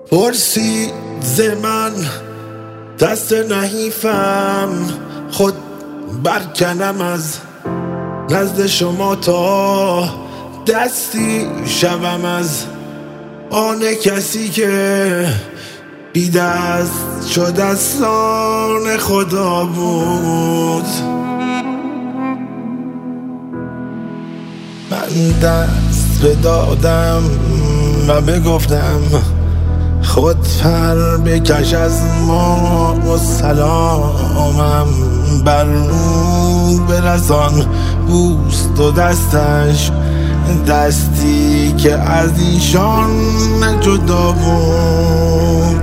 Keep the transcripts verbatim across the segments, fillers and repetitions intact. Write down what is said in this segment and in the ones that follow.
پرسید ز من دست نحیفم، خود برکنم از نزد شما تا دستی شوم از آن کسی که بی دست شد از آن خدا بود. من دست بدادم و بگفتم خود پر بکش از ما و سلامم بر او برسان. بوست و دستش دستی که از ایشان جدا بود.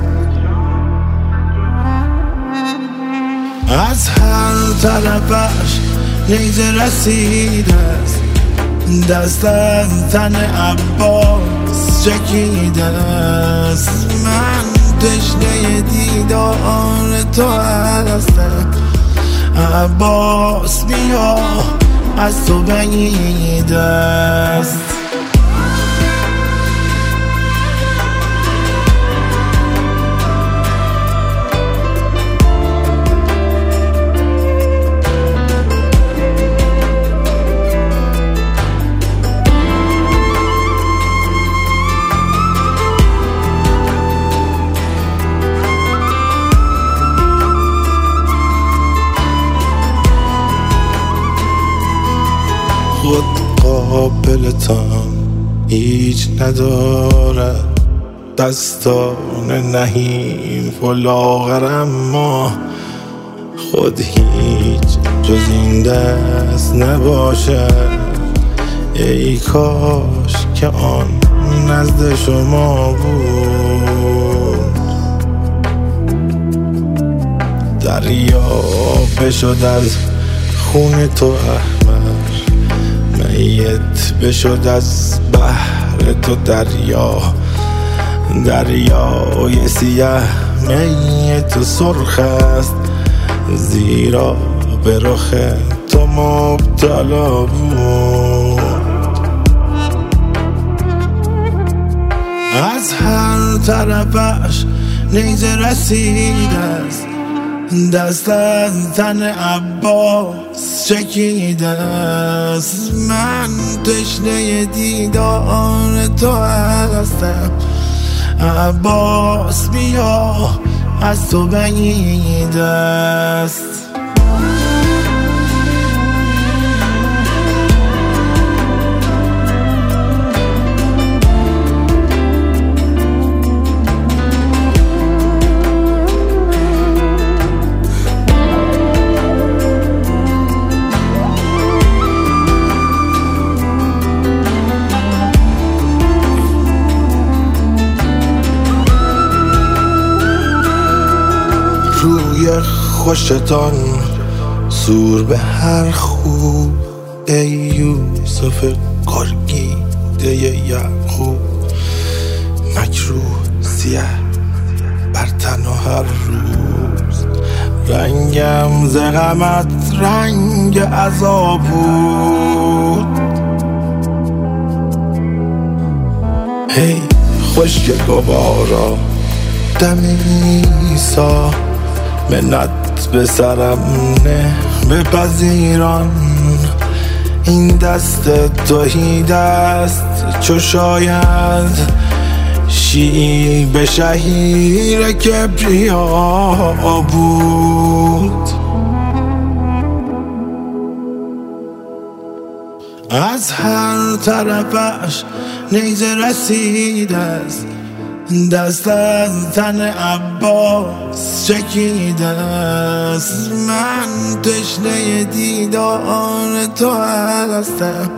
از هر طرفش نیزه رسیده است، دست از تن عباس چکیده است. من تشنه دیدار تو هستم، عباس بیا از تو بعید است. خود قابلتان هیچ ندارد، دستان نحیف و لاغر، اما خود هیچ جز این دست نباشد. ای کاش که آن نزد شما بود. دریا بشد از خون تو احمر، میت بشد از بحر تو دریا. دریای سیه می تو سرخ است، زیرا به رخ تو مبتلا بود. از هر طرفش نیزه رسیده است، دست از تن عباس چکیده است. من تشنه دیدار تو هستم، عباس بیا از تو بعید است. روی خوشتان سور به هر خوب، ای یوسف گرگیده یعقوب. مکروه سیه بر تن و هر روز، رنگم ز غمت رنگ عذاب بود. ای خشک گوارا دم عیسی، منت به سرم نه بپذیران. این دست توهی دست چو شاید شیب شهیر کبریا بود. از هر طرفش نیزه رسیده است، دست از تن عباس چکیده است. من تشنه دیدار تو هستم،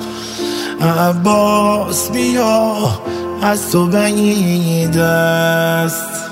عباس بیا از تو بعید است.